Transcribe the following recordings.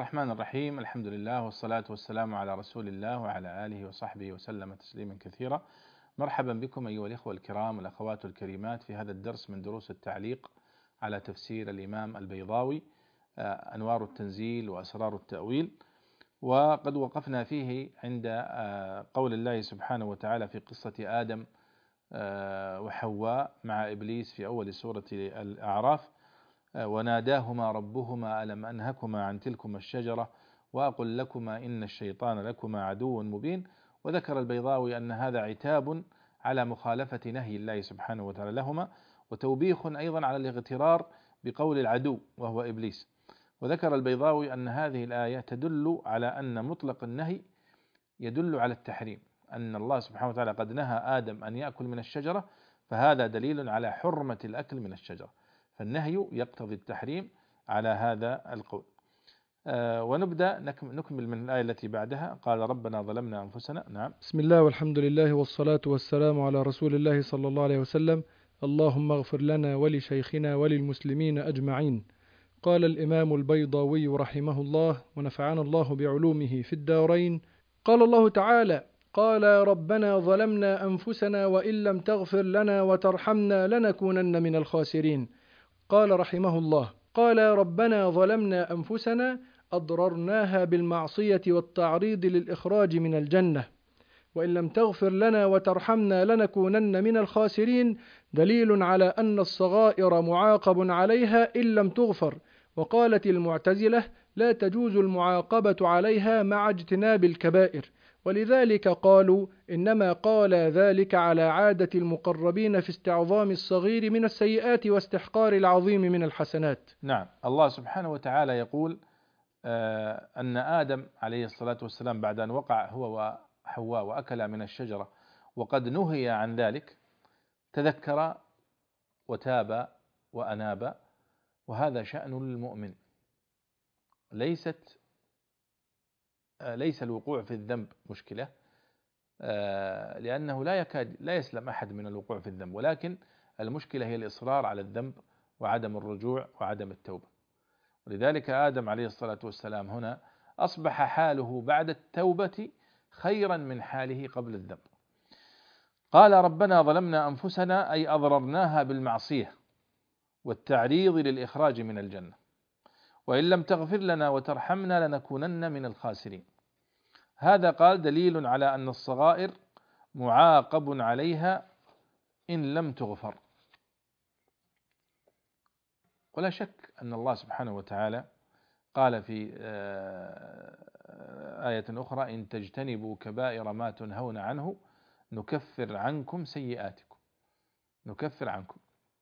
الرحمن الرحيم. الحمد لله والصلاة والسلام على رسول الله وعلى آله وصحبه وسلم تسليما كثيرا. مرحبا بكم أيها الإخوة الكرام والأخوات الكريمات في هذا الدرس من دروس التعليق على تفسير الإمام البيضاوي أنوار التنزيل وأسرار التأويل. وقد وقفنا فيه عند قول الله سبحانه وتعالى في قصة آدم وحواء مع إبليس في أول سورة الأعراف: وناداهما ربهما ألم أنهكما عن تلكما الشجرة وأقل لكما إن الشيطان لكما عدو مبين. وذكر البيضاوي أن هذا عتاب على مخالفة نهي الله سبحانه وتعالى لهما، وتوبيخ أيضا على الاغترار بقول العدو وهو إبليس. وذكر البيضاوي أن هذه الآية تدل على أن مطلق النهي يدل على التحريم، أن الله سبحانه وتعالى قد نهى آدم أن يأكل من الشجرة، فهذا دليل على حرمة الأكل من الشجرة، فالنهي يقتضي التحريم على هذا القول. ونبدأ نكمل من الآية التي بعدها: قال ربنا ظلمنا أنفسنا. نعم. بسم الله والحمد لله والصلاة والسلام على رسول الله صلى الله عليه وسلم. اللهم اغفر لنا ولشيخنا وللمسلمين أجمعين. قال الإمام البيضاوي رحمه الله ونفعنا الله بعلومه في الدارين: قال الله تعالى: قال ربنا ظلمنا أنفسنا وإن لم تغفر لنا وترحمنا لنكونن من الخاسرين. قال رحمه الله: قال ربنا ظلمنا أنفسنا أضررناها بالمعصية والتعريض للإخراج من الجنة، وإن لم تغفر لنا وترحمنا لنكونن من الخاسرين، دليل على أن الصغائر معاقب عليها إن لم تغفر. وقالت المعتزلة: لا تجوز المعاقبة عليها مع اجتناب الكبائر، ولذلك قالوا إنما قال ذلك على عادة المقربين في استعظام الصغير من السيئات واستحقار العظيم من الحسنات. نعم. الله سبحانه وتعالى يقول أن آدم عليه الصلاة والسلام بعد أن وقع هو وحواء وأكلا من الشجرة وقد نهي عن ذلك تذكر وتاب وأناب، وهذا شأن المؤمن. ليس الوقوع في الذنب مشكلة، لأنه لا يسلم أحد من الوقوع في الذنب، ولكن المشكلة هي الإصرار على الذنب وعدم الرجوع وعدم التوبة. ولذلك آدم عليه الصلاة والسلام هنا أصبح حاله بعد التوبة خيرا من حاله قبل الذنب. قال ربنا ظلمنا أنفسنا أي أضررناها بالمعصية والتعريض للإخراج من الجنة، وإن لم تغفر لنا وترحمنا لنكونن من الخاسرين. هذا قال دليل على أن الصغائر معاقب عليها إن لم تغفر. ولا شك أن الله سبحانه وتعالى قال في آية أخرى: إن تجتنبوا كبائر ما تنهون عنه نكفر عنكم سيئاتكم. نكفر عنكم.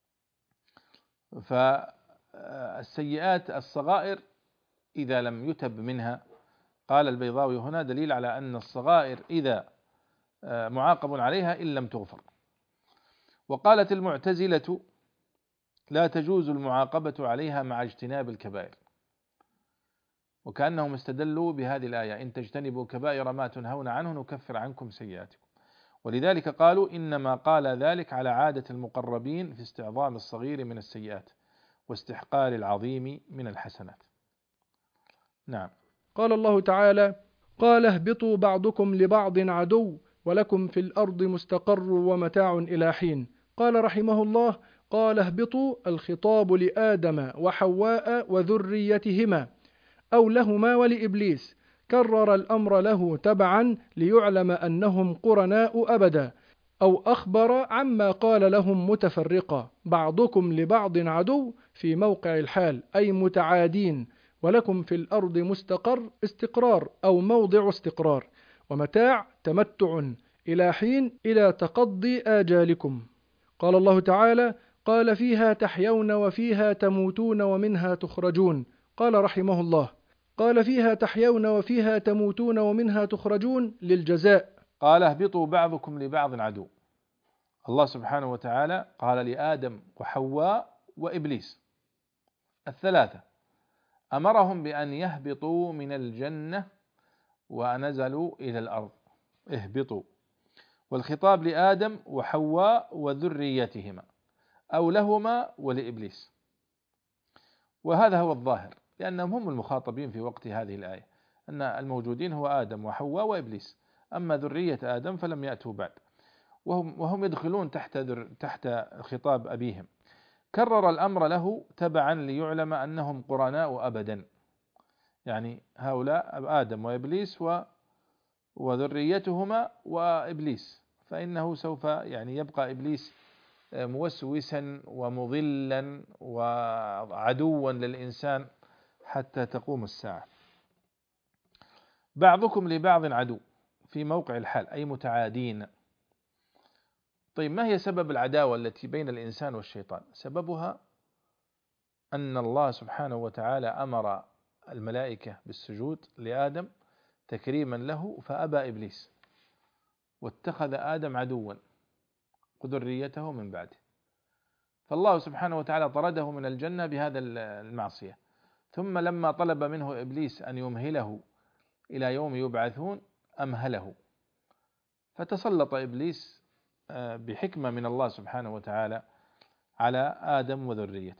فالسيئات الصغائر إذا لم يتب منها، قال البيضاوي هنا دليل على أن الصغائر إذا معاقب عليها إن لم تغفر. وقالت المعتزلة: لا تجوز المعاقبة عليها مع اجتناب الكبائر، وكأنهم استدلوا بهذه الآية: إن تجتنبوا كبائر ما تنهون عنه نكفر عنكم سيئاتكم. ولذلك قالوا إنما قال ذلك على عادة المقربين في استعظام الصغير من السيئات واستحقار العظيم من الحسنات. نعم. قال الله تعالى: قال اهبطوا بعضكم لبعض عدو ولكم في الأرض مستقر ومتاع إلى حين. قال رحمه الله: قال اهبطوا الخطاب لآدم وحواء وذريتهما أو لهما ولإبليس، كرر الأمر له تبعا ليعلم أنهم قرناء أبدا، أو أخبر عما قال لهم متفرقا: بعضكم لبعض عدو في موقع الحال أي متعادين، ولكم في الأرض مستقر استقرار أو موضع استقرار، ومتاع تمتع إلى حين إلى تقضي آجالكم. قال الله تعالى: قال فيها تحيون وفيها تموتون ومنها تخرجون. قال رحمه الله: قال فيها تحيون وفيها تموتون ومنها تخرجون للجزاء. قال اهبطوا بعضكم لبعض عدو. الله سبحانه وتعالى قال لآدم وحواء وإبليس الثلاثة، أمرهم بأن يهبطوا من الجنة ونزلوا إلى الأرض. اهبطوا، والخطاب لآدم وحواء وذريتهما أو لهما ولإبليس. وهذا هو الظاهر لأنهم هم المخاطبين في وقت هذه الآية، أن الموجودين هو آدم وحواء وإبليس، أما ذرية آدم فلم يأتوا بعد، وهم يدخلون تحت خطاب أبيهم. كرر الأمر له تبعا ليعلم أنهم قرناء أبدا، يعني هؤلاء آدم وإبليس وذريتهما وإبليس، فإنه سوف يعني يبقى إبليس موسوسا ومضلا وعدوا للإنسان حتى تقوم الساعة. بعضكم لبعض عدو في موقع الحال، أي متعادين. طيب ما هي سبب العداوة التي بين الإنسان والشيطان؟ سببها أن الله سبحانه وتعالى أمر الملائكة بالسجود لآدم تكريما له، فأبى إبليس واتخذ آدم عدوا وذريته من بعده، فالله سبحانه وتعالى طرده من الجنة بهذا المعصية. ثم لما طلب منه إبليس أن يمهله إلى يوم يبعثون أمهله، فتسلط إبليس بحكمة من الله سبحانه وتعالى على آدم وذريته.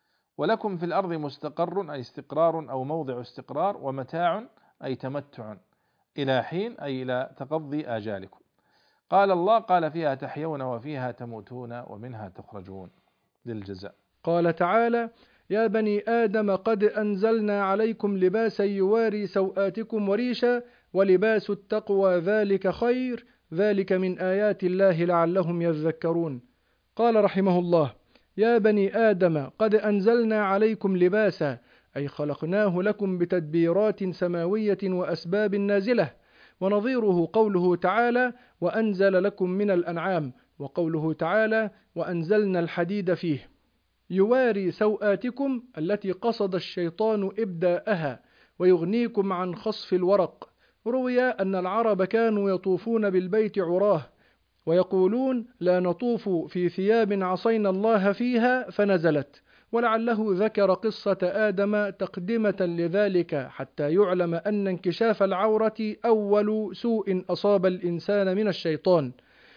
ولكم في الأرض مستقر أي استقرار أو موضع استقرار، ومتاع أي تمتع إلى حين أي إلى تقضي آجالكم. قال الله قال فيها تحيون وفيها تموتون ومنها تخرجون للجزاء. قال تعالى: يا بني آدم قد أنزلنا عليكم لباسا يواري سوآتكم وريشا ولباس التقوى ذلك خير ذلك من آيات الله لعلهم يذكرون. قال رحمه الله: يا بني آدم قد أنزلنا عليكم لباسا أي خلقناه لكم بتدبيرات سماوية وأسباب نازلة، ونظيره قوله تعالى: وأنزل لكم من الأنعام، وقوله تعالى: وأنزلنا الحديد فيه. يواري سوآتكم التي قصد الشيطان إبداءها ويغنيكم عن خصف الورق. روي أن العرب كانوا يطوفون بالبيت عراه ويقولون: لا نطوف في ثياب عصينا الله فيها، فنزلت. ولعله ذكر قصة آدم تقدمة لذلك حتى يعلم أن انكشاف العورة أول سوء أصاب الإنسان من الشيطان،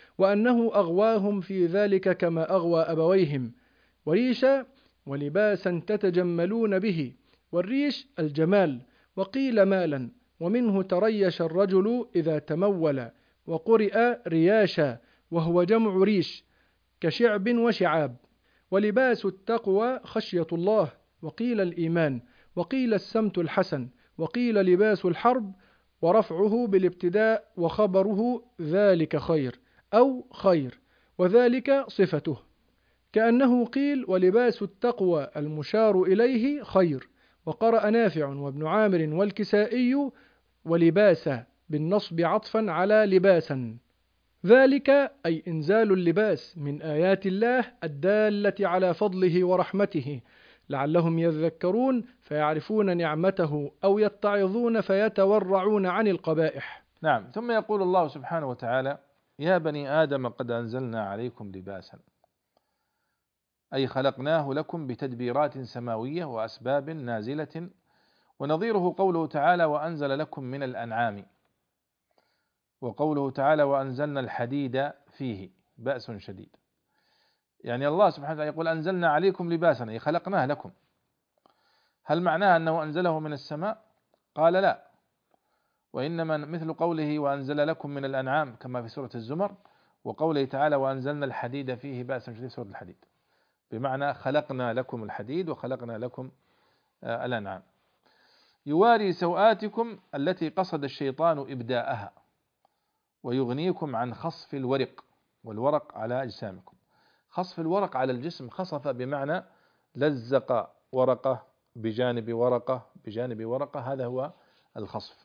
وأنه أغواهم في ذلك كما أغوى أبويهم. وريشا ولباسا تتجملون به، والريش الجمال، وقيل مالا، ومنه تريش الرجل إذا تمول، وقرئ رياشا وهو جمع ريش كشعب وشعاب. ولباس التقوى خشية الله، وقيل الإيمان، وقيل السمت الحسن، وقيل لباس الحرب، ورفعه بالابتداء وخبره ذلك خير أو خير، وذلك صفته، كأنه قيل ولباس التقوى المشار إليه خير. وقرأ نافع وابن عامر والكسائي ولباس بالنصب عطفا على لباسا، ذلك أي إنزال اللباس من آيات الله الدالة على فضله ورحمته، لعلهم يذكرون فيعرفون نعمته أو يتعظون فيتورعون عن القبائح. نعم. ثم يقول الله سبحانه وتعالى: يا بني آدم قد أنزلنا عليكم لباسا، أي خلقناه لكم بتدبيرات سماوية وأسباب نازلة. ونظيره قوله تعالى: وأنزل لكم من الأنعام، وقوله تعالى: وأنزلنا الحديد فيه بأس شديد. يعني الله سبحانه وتعالى يقول: أنزلنا عليكم لباسا، أي خلقناه لكم. هل معناه أنه أنزله من السماء؟ قال لا، وإنما مثل قوله: وأنزل لكم من الأنعام كما في سورة الزمر، وقوله تعالى: وأنزلنا الحديد فيه بأس شديد سورة الحديد، بمعنى خلقنا لكم الحديد وخلقنا لكم الأنعام. يواري سوآتكم التي قصد الشيطان إبداءها، ويغنيكم عن خصف الورق، والورق على أجسامكم. خصف الورق على الجسم، خصف بمعنى لزق ورقة بجانب ورقة بجانب ورقة، هذا هو الخصف.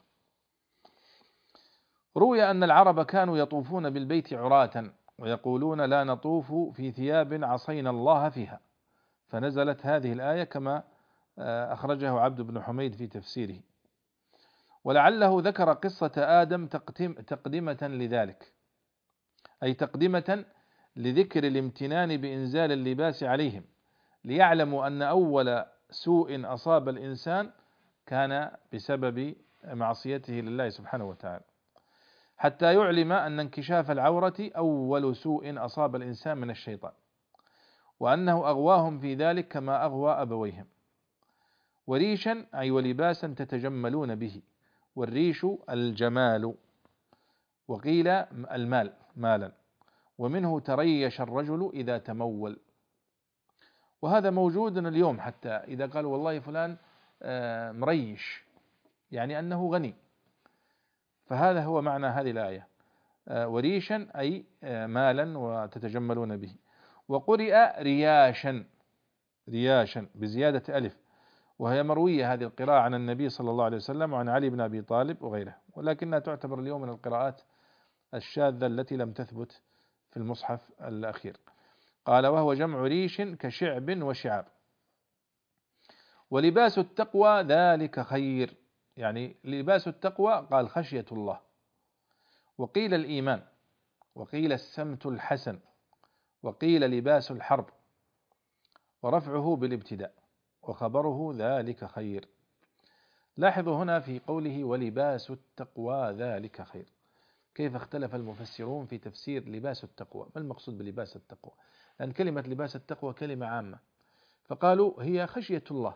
روي أن العرب كانوا يطوفون بالبيت عراة ويقولون: لا نطوف في ثياب عصينا الله فيها، فنزلت هذه الآية كما أخرجه عبد بن حميد في تفسيره. ولعله ذكر قصة آدم تقدمة لذلك، أي تقدمة لذكر الامتنان بإنزال اللباس عليهم، ليعلموا أن أول سوء أصاب الإنسان كان بسبب معصيته لله سبحانه وتعالى، حتى يعلم أن انكشاف العورة أول سوء أصاب الإنسان من الشيطان، وأنه أغواهم في ذلك كما أغوى أبويهم. وريشا أي ولباسا تتجملون به، والريش الجمال، وقيل المال مالا، ومنه تريش الرجل إذا تمول. وهذا موجود اليوم، حتى إذا قالوا والله فلان مريش يعني أنه غني، فهذا هو معنى هذه الآية. وريشا أي مالا وتتجملون به. وقرئ رياشا، رياشا بزيادة ألف، وهي مروية هذه القراءة عن النبي صلى الله عليه وسلم وعن علي بن أبي طالب وغيره، ولكنها تعتبر اليوم من القراءات الشاذة التي لم تثبت في المصحف الأخير. قال وهو جمع ريش كشعب وشعاب. ولباس التقوى ذلك خير، يعني لباس التقوى قال خشية الله، وقيل الإيمان، وقيل السمت الحسن، وقيل لباس الحرب، ورفعه بالابتداء، وخبره ذلك خير. لاحظوا هنا في قوله ولباس التقوى ذلك خير، كيف اختلف المفسرون في تفسير لباس التقوى، ما المقصود بلباس التقوى؟ لأن كلمة لباس التقوى كلمة عامة، فقالوا هي خشية الله،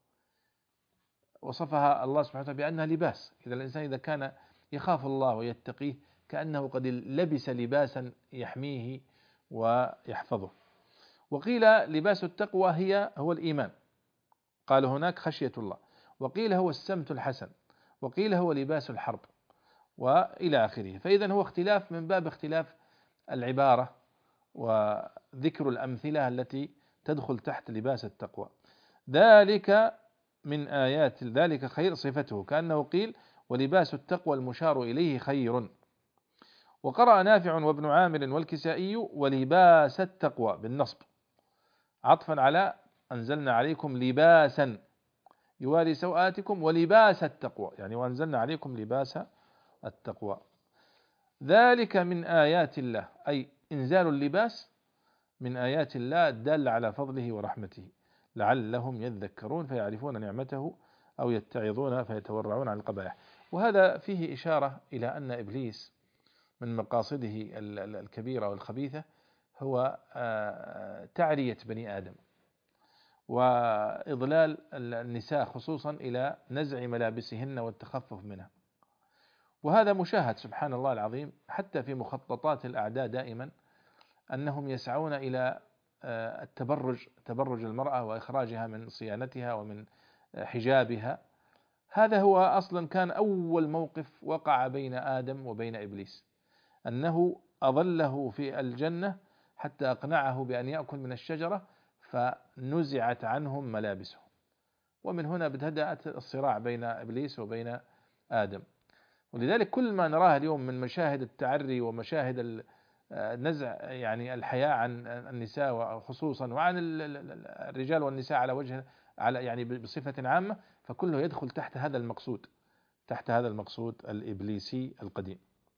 وصفها الله سبحانه وتعالى بأنها لباس. إذا الإنسان إذا كان يخاف الله ويتقيه كأنه قد لبس لباسا يحميه ويحفظه. وقيل لباس التقوى هو الإيمان، قال هناك خشية الله، وقيل هو السمت الحسن، وقيل هو لباس الحرب، وإلى آخره. فإذا هو اختلاف من باب اختلاف العبارة وذكر الأمثلة التي تدخل تحت لباس التقوى. ذلك من آيات ذلك خير صفته، كأنه قيل ولباس التقوى المشار إليه خير. وقرأ نافع وابن عامر والكسائي ولباس التقوى بالنصب، عطفا على أنزلنا عليكم لباسا يواري سوآتكم ولباس التقوى، يعني وأنزلنا عليكم لباس التقوى. ذلك من آيات الله، أي إنزال اللباس من آيات الله الدالة على فضله ورحمته، لعلهم يذكرون فيعرفون نعمته أو يتعظون فيتورعون عن القبائح. وهذا فيه إشارة إلى أن إبليس من مقاصده الكبيرة والخبيثة هو تعرية بني آدم وإضلال النساء خصوصا إلى نزع ملابسهن والتخفف منها. وهذا مشاهد سبحان الله العظيم حتى في مخططات الأعداء دائما، أنهم يسعون إلى تبرج المرأة وإخراجها من صيانتها ومن حجابها. هذا هو أصلا كان أول موقف وقع بين آدم وبين إبليس، أنه أضله في الجنة حتى أقنعه بأن يأكل من الشجرة فنزعت عنهم ملابسهم، ومن هنا بدأت الصراع بين إبليس وبين آدم. ولذلك كل ما نراه اليوم من مشاهد التعري ومشاهد نزع يعني الحياء عن النساء خصوصا وعن الرجال والنساء على يعني بصفة عامة، فكله يدخل تحت هذا المقصود الإبليسي القديم.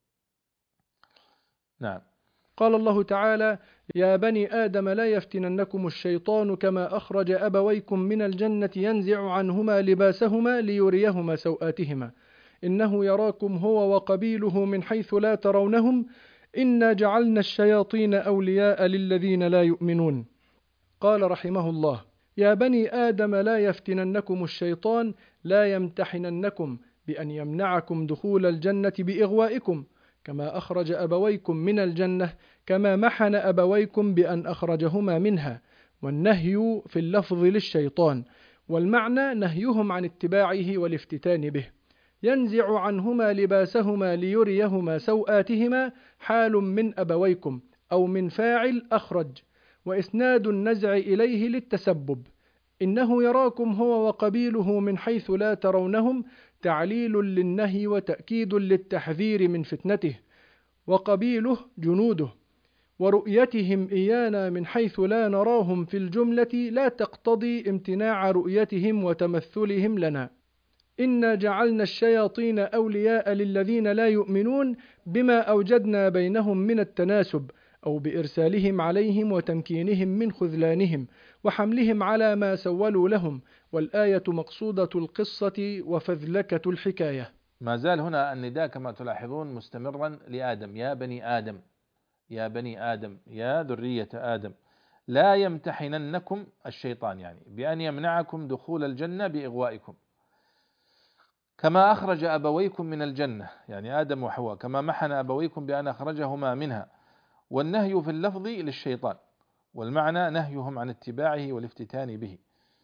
نعم. قال الله تعالى: يا بني آدم لا يفتننكم الشيطان كما أخرج أبويكم من الجنة ينزع عنهما لباسهما ليريهما سوآتهما إنه يراكم هو وقبيله من حيث لا ترونهم إنا جعلنا الشياطين أولياء للذين لا يؤمنون. قال رحمه الله: يا بني آدم لا يفتننكم الشيطان، لا يمتحننكم بأن يمنعكم دخول الجنة بإغوائكم كما أخرج أبويكم من الجنة، كما محن أبويكم بأن أخرجهما منها. والنهي في اللفظ للشيطان، والمعنى نهيهم عن اتباعه والافتتان به. ينزع عنهما لباسهما ليريهما سوآتهما حال من أبويكم أو من فاعل أخرج، وإسناد النزع إليه للتسبب. إنه يراكم هو وقبيله من حيث لا ترونهم تعليل للنهي وتأكيد للتحذير من فتنته، وقبيله جنوده، ورؤيتهم إيانا من حيث لا نراهم في الجملة لا تقتضي امتناع رؤيتهم وتمثلهم لنا. إنا جعلنا الشياطين أولياء للذين لا يؤمنون بما أوجدنا بينهم من التناسب، أو بإرسالهم عليهم وتمكينهم من خذلانهم وحملهم على ما سولوا لهم. والآية مقصودة القصة وفذلكة الحكاية. ما زال هنا النداء كما تلاحظون مستمرا لآدم: يا بني آدم، يا بني آدم، يا ذرية آدم. لا يمتحننكم الشيطان، يعني بأن يمنعكم دخول الجنة بإغوائكم، كما أخرج أبويكم من الجنة، يعني آدم وحواء، كما محن أبويكم بأن أخرجهما منها. والنهي في اللفظ للشيطان، والمعنى نهيهم عن اتباعه والافتتان به.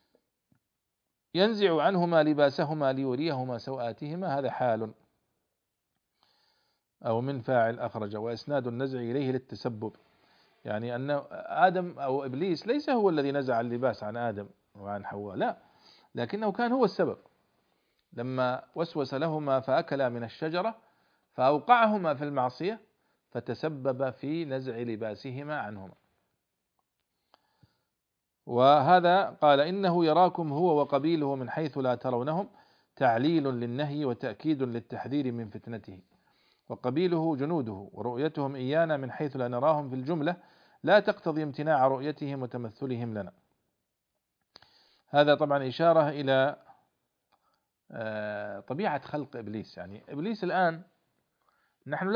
ينزع عنهما لباسهما ليريهما سوآتهما، هذا حال أو من فاعل أخرج، وإسناد النزع إليه للتسبب، يعني أن آدم أو إبليس ليس هو الذي نزع اللباس عن آدم وعن حواء، لا، لكنه كان هو السبب لما وسوس لهما فأكلا من الشجرة فأوقعهما في المعصية فتسبب في نزع لباسهما عنهما. وهذا قال إنه يراكم هو وقبيله من حيث لا ترونهم، تعليل للنهي وتأكيد للتحذير من فتنته. وقبيله جنوده، ورؤيتهم إيانا من حيث لا نراهم في الجملة لا تقتضي امتناع رؤيتهم وتمثلهم لنا. هذا طبعا إشارة إلى طبيعة خلق إبليس، يعني إبليس الآن نحن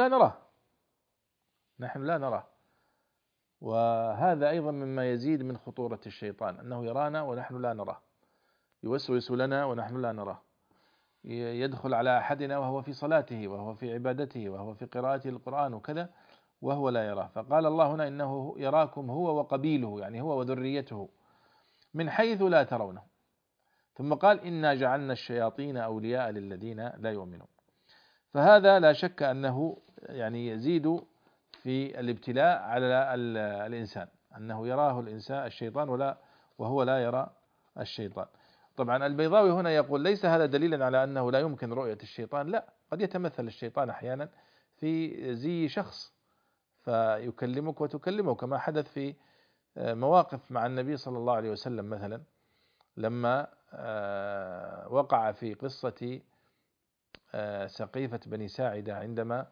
لا نراه، وهذا أيضا مما يزيد من خطورة الشيطان، أنه يرانا ونحن لا نراه، يوسوس لنا ونحن لا نراه، يدخل على أحدنا وهو في صلاته وهو في عبادته وهو في قراءة القرآن وكذا وهو لا يراه. فقال الله هنا إنه يراكم هو وقبيله، يعني هو وذريته، من حيث لا ترونه. ثم قال إنا جعلنا الشياطين أولياء للذين لا يؤمنون. فهذا لا شك أنه يعني يزيد في الابتلاء على الإنسان، أنه يراه الإنسان الشيطان وهو لا يرى الشيطان. طبعا البيضاوي هنا يقول ليس هذا دليلا على أنه لا يمكن رؤية الشيطان، لا، قد يتمثل الشيطان أحيانا في زي شخص فيكلمك وتكلمه، كما حدث في مواقف مع النبي صلى الله عليه وسلم، مثلا لما وقع في قصة سقيفة بني ساعدة عندما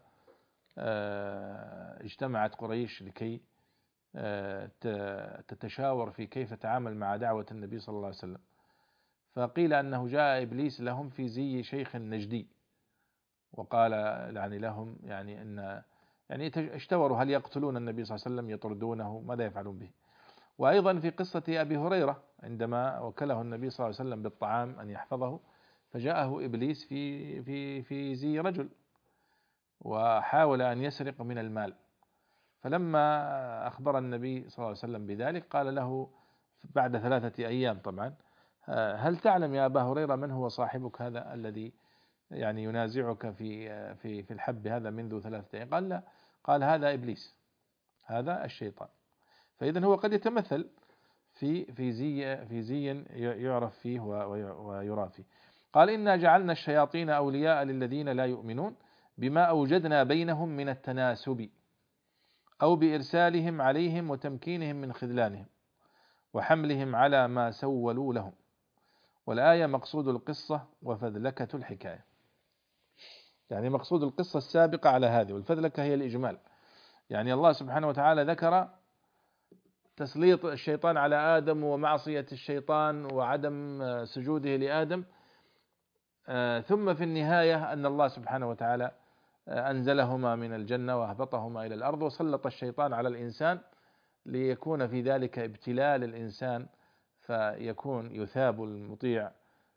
اجتمعت قريش لكي تتشاور في كيف تعامل مع دعوة النبي صلى الله عليه وسلم، فقيل أنه جاء إبليس لهم في زي شيخ نجدي، وقال يعني لهم يعني اشتوروا هل يقتلون النبي صلى الله عليه وسلم، يطردونه، ماذا يفعلون به. وأيضا في قصة أبي هريرة عندما وكله النبي صلى الله عليه وسلم بالطعام أن يحفظه، فجاءه إبليس في زي رجل وحاول أن يسرق من المال، فلما أخبر النبي صلى الله عليه وسلم بذلك قال له بعد 3 أيام طبعا: هل تعلم يا أبا هريرة من هو صاحبك هذا الذي يعني ينازعك في الحب هذا منذ 3 أيام؟ قال لا، قال هذا إبليس، هذا الشيطان. فإذا هو قد يتمثل في زي يعرف فيه ويرى فيه. قال إنا جعلنا الشياطين أولياء للذين لا يؤمنون بما أوجدنا بينهم من التناسب أو بإرسالهم عليهم وتمكينهم من خذلانهم وحملهم على ما سولوا لهم. والآية مقصود القصة وفذلكة الحكاية، يعني مقصود القصة السابقة على هذه، والفذلكة هي الإجمال. يعني الله سبحانه وتعالى ذكر تسليط الشيطان على آدم ومعصية الشيطان وعدم سجوده لآدم، ثم في النهاية أن الله سبحانه وتعالى أنزلهما من الجنة وأهبطهما إلى الأرض، وسلط الشيطان على الإنسان ليكون في ذلك ابتلاء للإنسان، فيكون يثاب المطيع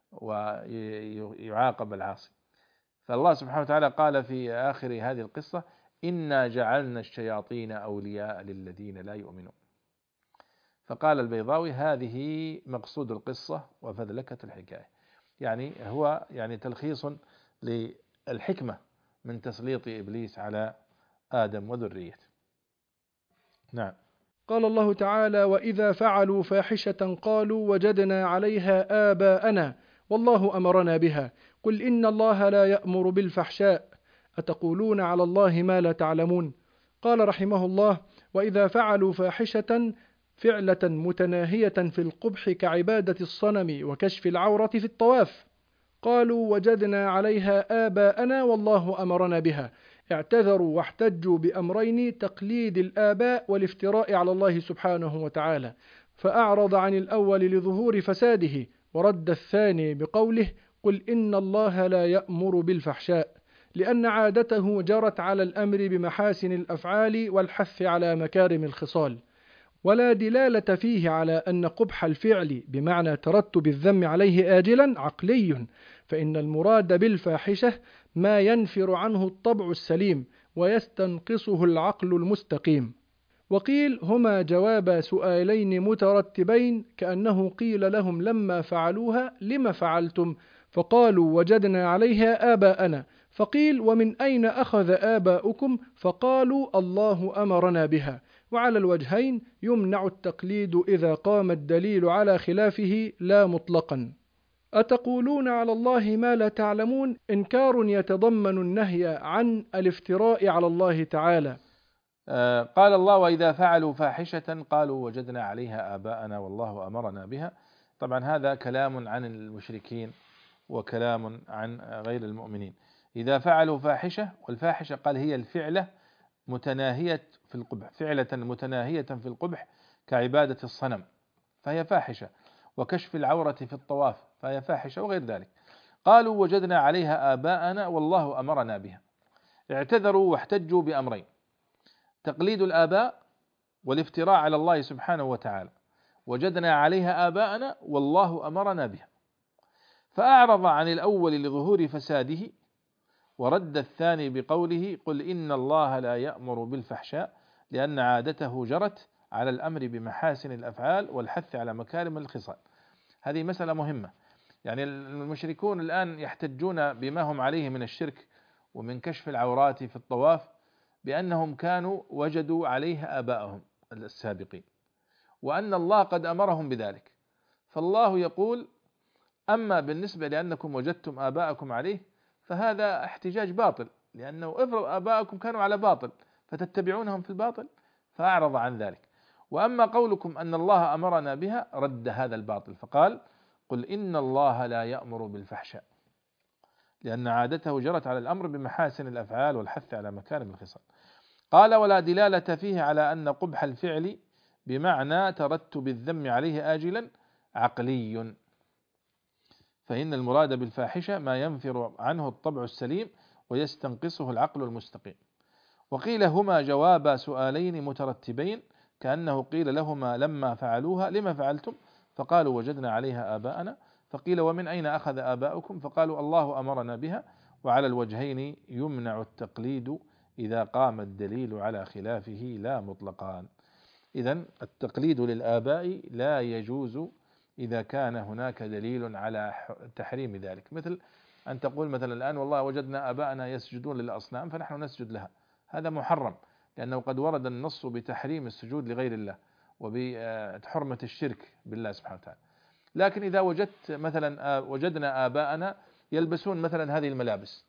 ويعاقب العاصي. فالله سبحانه وتعالى قال في آخر هذه القصة: إنا جعلنا الشياطين أولياء للذين لا يؤمنون. فقال البيضاوي: هذه مقصود القصة وفذلكة الحكاية، يعني هو يعني تلخيص للحكمة من تسليط إبليس على آدم وذريته. نعم. قال الله تعالى: وإذا فعلوا فاحشة قالوا وجدنا عليها آباءنا والله أمرنا بها قل إن الله لا يأمر بالفحشاء أتقولون على الله ما لا تعلمون. قال رحمه الله: وإذا فعلوا فاحشة فعلة متناهية في القبح كعبادة الصنم وكشف العورة في الطواف. قالوا وجدنا عليها آباءنا والله أمرنا بها، اعتذروا واحتجوا بأمرين: تقليد الآباء والافتراء على الله سبحانه وتعالى، فأعرض عن الأول لظهور فساده، ورد الثاني بقوله: قل إن الله لا يأمر بالفحشاء، لأن عادته جرت على الأمر بمحاسن الأفعال والحث على مكارم الخصال. ولا دلالة فيه على أن قبح الفعل بمعنى ترتب الذم عليه آجلا عقلي، فإن المراد بالفاحشة ما ينفر عنه الطبع السليم ويستنقصه العقل المستقيم. وقيل هما جواب سؤالين مترتبين، كأنه قيل لهم لما فعلوها لم فعلتم؟ فقالوا وجدنا عليها آباءنا. فقيل ومن أين أخذ آباؤكم؟ فقالوا الله أمرنا بها. وعلى الوجهين يمنع التقليد إذا قام الدليل على خلافه لا مطلقا. أتقولون على الله ما لا تعلمون إنكار يتضمن النهي عن الافتراء على الله تعالى. قال الله وإذا فعلوا فاحشة قالوا وجدنا عليها آباءنا والله أمرنا بها. طبعا هذا كلام عن المشركين وكلام عن غير المؤمنين. إذا فعلوا فاحشة، والفاحشة قال هي الفعلة متناهية في القبح، فعلة متناهية في القبح كعبادة الصنم فهي فاحشة، وكشف العورة في الطواف فهي فاحشة وغير ذلك. قالوا وجدنا عليها آباءنا والله أمرنا بها. اعتذروا واحتجوا بأمرين: تقليد الآباء والافتراء على الله سبحانه وتعالى. وجدنا عليها آباءنا والله أمرنا بها، فأعرض عن الأول لظهور فساده، ورد الثاني بقوله قل إن الله لا يأمر بالفحشاء، لأن عادته جرت على الأمر بمحاسن الأفعال والحث على مكارم الخصال. هذه مسألة مهمة. يعني المشركون الآن يحتجون بما هم عليه من الشرك ومن كشف العورات في الطواف بأنهم كانوا وجدوا عليها آباءهم السابقين، وأن الله قد أمرهم بذلك. فالله يقول أما بالنسبة لأنكم وجدتم آباءكم عليه فهذا احتجاج باطل، لأنه افرض آباءكم كانوا على باطل فتتبعونهم في الباطل، فأعرض عن ذلك. وأما قولكم أن الله أمرنا بها رد هذا الباطل، فقال قل إن الله لا يأمر بالفحشاء، لأن عادته جرت على الأمر بمحاسن الأفعال والحث على مكارم الخصال. قال ولا دلالة فيه على أن قبح الفعل بمعنى ترتب الذم عليه آجلا عقلي، فإن المراد بالفاحشة ما ينفر عنه الطبع السليم ويستنقصه العقل المستقيم. وقيل هما جواب سؤالين مترتبين، كأنه قيل لهما لما فعلوها لما فعلتم؟ فقالوا وجدنا عليها آباءنا. فقيل ومن أين أخذ آباؤكم؟ فقالوا الله أمرنا بها. وعلى الوجهين يمنع التقليد إذا قام الدليل على خلافه لا مطلقان. إذن التقليد للآباء لا يجوز إذا كان هناك دليل على تحريم ذلك، مثل أن تقول مثلا الآن والله وجدنا آباءنا يسجدون للأصنام فنحن نسجد لها، هذا محرم، لأنه قد ورد النص بتحريم السجود لغير الله وبحرمة الشرك بالله سبحانه وتعالى. لكن إذا وجدت مثلا وجدنا آباءنا يلبسون مثلا هذه الملابس،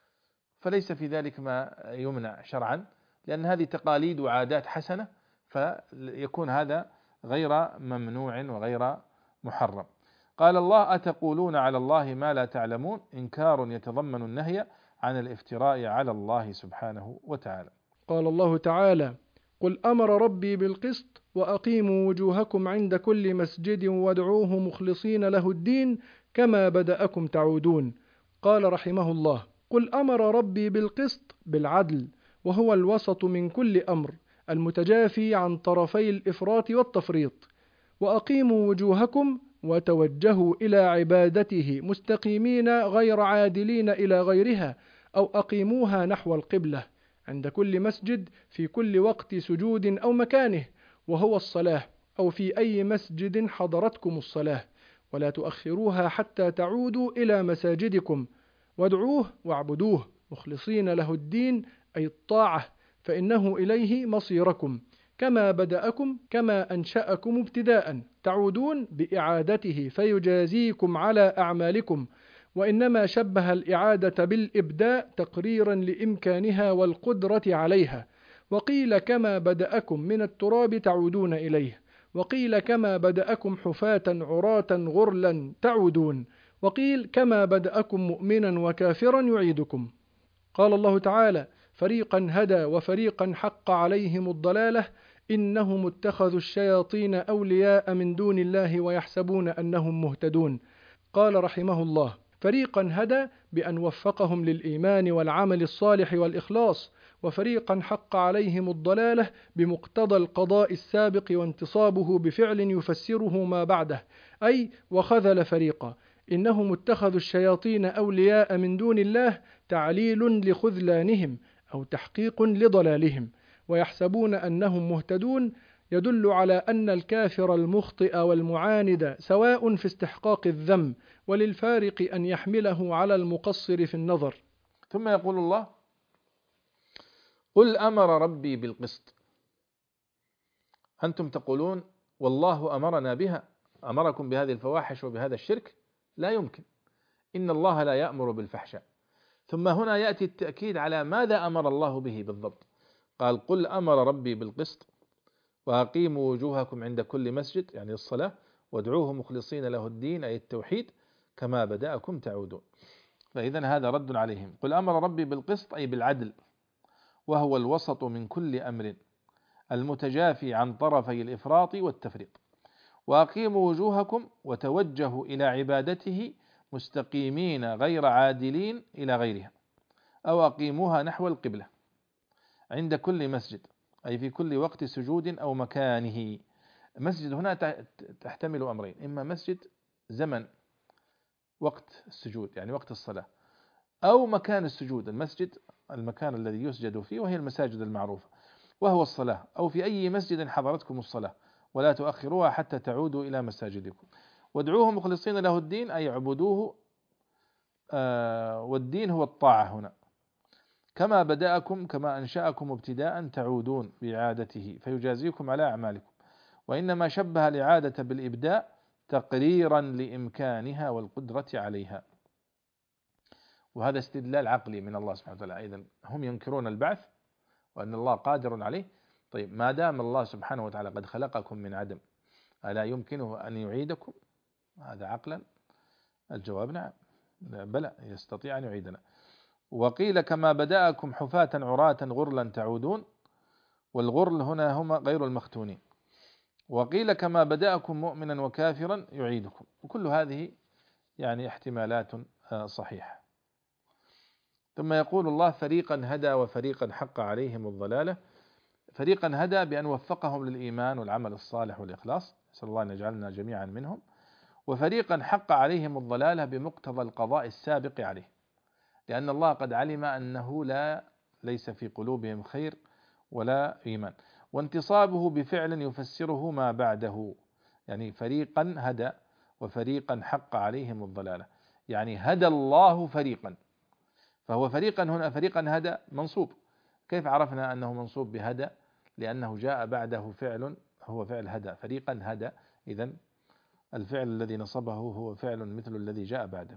فليس في ذلك ما يمنع شرعا، لأن هذه تقاليد وعادات حسنة، فيكون هذا غير ممنوع وغير محرم. قال الله أتقولون على الله ما لا تعلمون، إنكار يتضمن النهي عن الافتراء على الله سبحانه وتعالى. قال الله تعالى قل أمر ربي بالقسط وأقيموا وجوهكم عند كل مسجد وادعوه مخلصين له الدين كما بدأكم تعودون. قال رحمه الله قل أمر ربي بالقسط بالعدل، وهو الوسط من كل أمر المتجافي عن طرفي الإفراط والتفريط. وأقيموا وجوهكم وتوجهوا إلى عبادته مستقيمين غير عادلين إلى غيرها، أو أقيموها نحو القبلة عند كل مسجد في كل وقت سجود أو مكانه، وهو الصلاة، أو في أي مسجد حضرتكم الصلاة، ولا تؤخروها حتى تعودوا إلى مساجدكم، وادعوه واعبدوه مخلصين له الدين أي الطاعة، فإنه إليه مصيركم، كما بدأكم كما أنشأكم ابتداء، تعودون بإعادته فيجازيكم على أعمالكم. وإنما شبه الإعادة بالإبداء تقريرا لإمكانها والقدرة عليها. وقيل كما بدأكم من التراب تعودون إليه، وقيل كما بدأكم حفاة عراة غرلا تعودون، وقيل كما بدأكم مؤمنا وكافرا يعيدكم. قال الله تعالى فريقا هدى وفريقا حق عليهم الضلالة إنهم اتخذوا الشياطين أولياء من دون الله ويحسبون أنهم مهتدون. قال رحمه الله فريقا هدى بأن وفقهم للإيمان والعمل الصالح والإخلاص، وفريقا حق عليهم الضلالة بمقتضى القضاء السابق وانتصابه بفعل يفسره ما بعده، أي وخذل فريقا. إنهم اتخذوا الشياطين أولياء من دون الله تعليل لخذلانهم أو تحقيق لضلالهم، ويحسبون أنهم مهتدون، يدل على أن الكافر المخطئ والمعاند سواء في استحقاق الذم، وللفارق أن يحمله على المقصر في النظر. ثم يقول الله: قل أمر ربي بالقسط. أنتم تقولون والله أمرنا بها، أمركم بهذه الفواحش وبهذا الشرك؟ لا يمكن، إن الله لا يأمر بالفحشاء. ثم هنا يأتي التأكيد على ماذا أمر الله به بالضبط. قال: قل أمر ربي بالقسط وأقيموا وجوهكم عند كل مسجد، يعني الصلاة، وادعوه مخلصين له الدين، أي التوحيد، كما بدأكم تعودون. فإذن هذا رد عليهم. قل أمر ربي بالقسط أي بالعدل، وهو الوسط من كل أمر، المتجافي عن طرفي الإفراط والتفريط. وأقيموا وجوهكم، وتوجهوا إلى عبادته مستقيمين غير عادلين إلى غيرها، أو أقيموها نحو القبلة عند كل مسجد، أي في كل وقت سجود أو مكانه. مسجد هنا تحتمل أمرين: إما مسجد زمن وقت السجود يعني وقت الصلاة، أو مكان السجود، المسجد المكان الذي يسجد فيه، وهي المساجد المعروفة وهو الصلاة، أو في أي مسجد حضرتكم الصلاة، ولا تؤخروها حتى تعودوا إلى مساجدكم. وادعوه مخلصين له الدين أي اعبدوه، والدين هو الطاعة هنا. كما بدأكم، كما أنشأكم ابتداء، تعودون بإعادته فيجازيكم على أعمالكم. وإنما شبه الإعادة بالإبداء تقريرا لإمكانها والقدرة عليها. وهذا استدلال عقلي من الله سبحانه وتعالى. أيضا هم ينكرون البعث وأن الله قادر عليه. طيب ما دام الله سبحانه وتعالى قد خلقكم من عدم، ألا يمكنه أن يعيدكم؟ هذا عقلا الجواب نعم، بلى يستطيع أن يعيدنا. وقيل كما بدأكم حفاة عراة غرلا تعودون، والغرل هنا هم غير المختونين. وقيل كما بدأكم مؤمنا وكافرا يعيدكم. وكل هذه يعني احتمالات صحيحة. ثم يقول الله: فريقا هدى وفريقا حق عليهم الضلالة. فريقا هدى بأن وفقهم للإيمان والعمل الصالح والإخلاص، نسأل الله أن يجعلنا جميعا منهم. وفريقا حق عليهم الضلالة بمقتضى القضاء السابق عليه، لأن الله قد علم أنه ليس في قلوبهم خير ولا إيمان، وانتصابه بفعل يفسره ما بعده. يعني فريقا هدى وفريقا حق عليهم الضلالة، يعني هدى الله فريقا، فهو فريقا هنا فريقا هدى منصوب. كيف عرفنا أنه منصوب بهدى؟ لأنه جاء بعده فعل هو فعل هدى، فريقا هدى، إذن الفعل الذي نصبه هو فعل مثل الذي جاء بعده.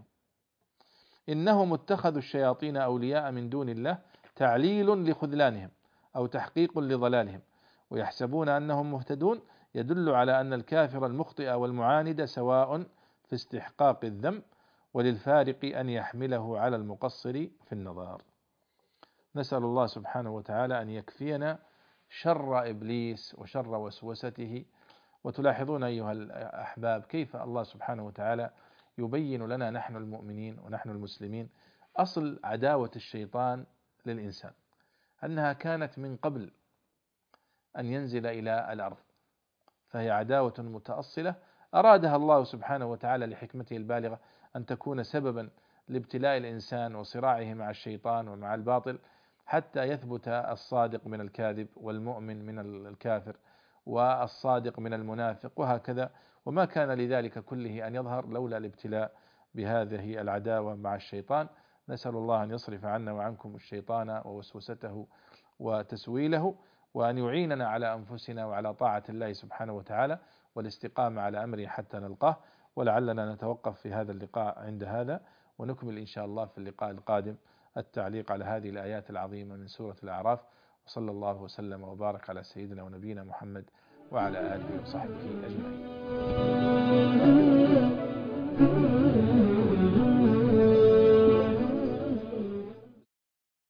إنهم اتخذوا الشياطين أولياء من دون الله تعليل لخذلانهم أو تحقيق لضلالهم، ويحسبون أنهم مهتدون، يدل على أن الكافر المخطئ والمعاند سواء في استحقاق الذنب، وللفارق أن يحمله على المقصر في النظر. نسأل الله سبحانه وتعالى أن يكفينا شر إبليس وشر وسوسته. وتلاحظون أيها الأحباب كيف الله سبحانه وتعالى يبين لنا نحن المؤمنين ونحن المسلمين أصل عداوة الشيطان للإنسان، أنها كانت من قبل أن ينزل إلى الأرض، فهي عداوة متأصلة أرادها الله سبحانه وتعالى لحكمته البالغة أن تكون سببا لابتلاء الإنسان وصراعه مع الشيطان ومع الباطل، حتى يثبت الصادق من الكاذب والمؤمن من الكافر والصادق من المنافق وهكذا. وما كان لذلك كله أن يظهر لولا الابتلاء بهذه العداوة مع الشيطان. نسأل الله أن يصرف عنا وعنكم الشيطان ووسوسته وتسويله، وأن يعيننا على أنفسنا وعلى طاعة الله سبحانه وتعالى والاستقامة على أمره حتى نلقاه. ولعلنا نتوقف في هذا اللقاء عند هذا، ونكمل إن شاء الله في اللقاء القادم التعليق على هذه الآيات العظيمة من سورة الأعراف. وصلى الله وسلم وبارك على سيدنا ونبينا محمد وعلى آله وصحبه أجمعين.